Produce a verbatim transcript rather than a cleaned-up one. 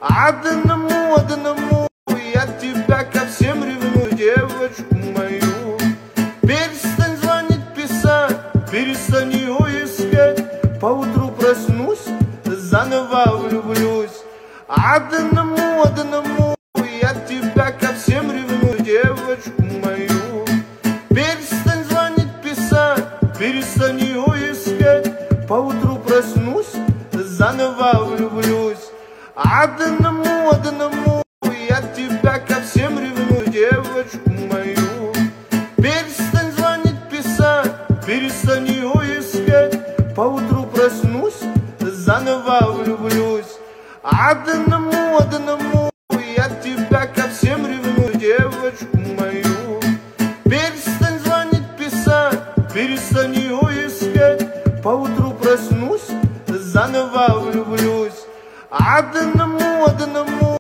Одному, одному я тебя ко всем ревную, девочку мою. Перестань звонить, писать, перестань ее искать. Поутру проснусь, заново влюблюсь. Одному, одному я тебя ко всем ревную, девочку мою. Перестань звонить, писать, перестань ее искать. Поутру проснусь, заново влюблюсь. Одному, одному я тебя ко всем ревную, девочку мою. Перестань звонить, писать, перестань ее искать. Поутру проснусь, заново влюблюсь. Одному, одному я тебя ко всем ревную, девочку мою. Перестань звонить, писать, перестань ее искать. Поутру проснусь, заново влюблюсь. Одному, одному